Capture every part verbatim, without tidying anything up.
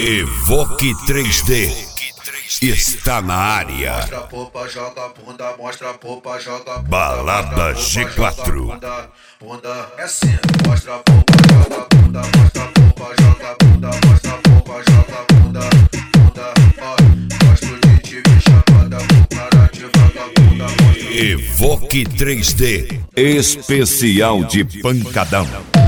Evoque três D está na área. Mostra a popa, joga a bunda, mostra a popa, joga a bunda. Balada G quatro. Bunda, bunda, é assim. Mostra a popa, joga a bunda, mostra a popa, joga a bunda, mostra a popa, joga a bunda, bunda, ó. Gosto de te ver chapada com cara de vagabunda. Evoque três D especial de pancadão.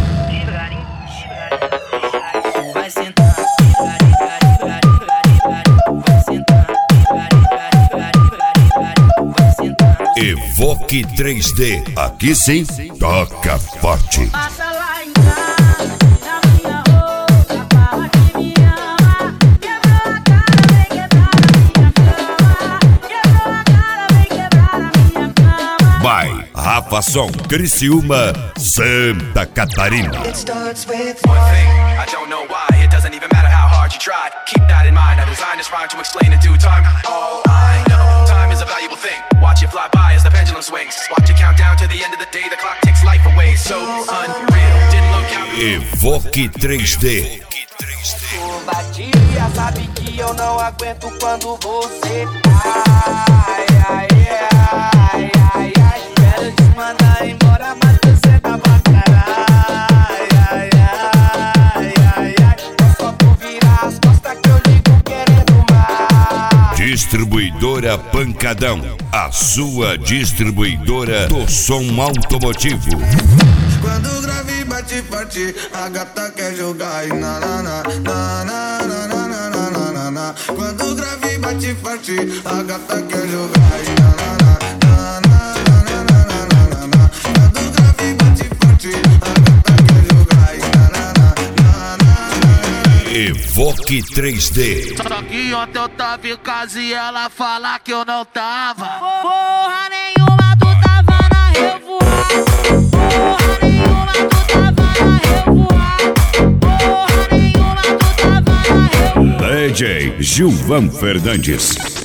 Evoque três D, aqui sim, toca forte. Passa lá em casa, na minha roupa, fala que me ama. Quebrou a cara, vem quebrar a minha cama. Quebrou a cara, vem quebrar a minha cama. Vai, Rafa Som, Criciúma, Santa Catarina. It starts with one thing, I don't know why. It doesn't even matter how hard you try. Keep that in mind, I designed this rhyme to explain in due time. All I know, time is a valuable thing. Watch it fly by as the pendulum swings. Watch it count down to the end of the day. The clock takes life away. So unreal, didn't look out. Evoque três D. Batia, sabe que eu não aguento quando você. Ai, ai, ai, ai, ai. Quero te mandar embora, mas você tá bacana. Ai, ai, ai, ai, ai. É só tu virar as costas que eu ligo querendo mais. Distribuidora Pancadão, a sua distribuidora do som automotivo. Quando o grave bate forte, a gata quer jogar e na na na na na na na na na na na. Quando o grave bate forte, a gata quer jogar e na na na na na na na na na. Quando o grave bate forte, a gata quer jogar e na na na na na. Evoque três D. Só que ontem eu tava em casa e ela fala que eu não tava. Porra nenhuma, tu tava na revoada. Porra nenhuma, tu tava na revoada. Porra nenhuma, tu tava na revoada. D J Gilvan Fernandes.